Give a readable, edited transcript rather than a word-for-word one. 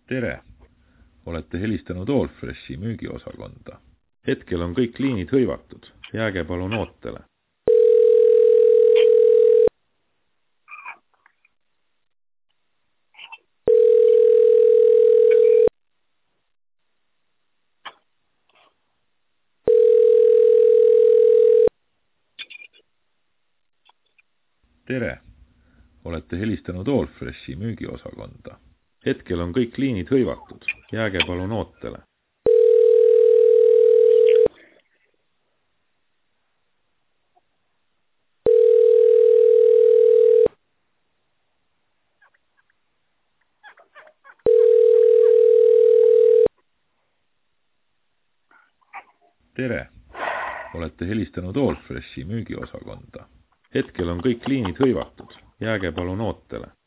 Tere! Olete helistanud Allfreshi müügiosakonda. Hetkel on kõik liinid hõivatud. Jääge palun ootele. Tere! Olete helistanud Allfreshi müügiosakonda. Hetkel on kõik liinid hõivatud. Jääge palun ootele. Tere! Olete helistanud Allfreshi müügiosakonda. Hetkel on kõik liinid hõivatud. Jääge palun ootele.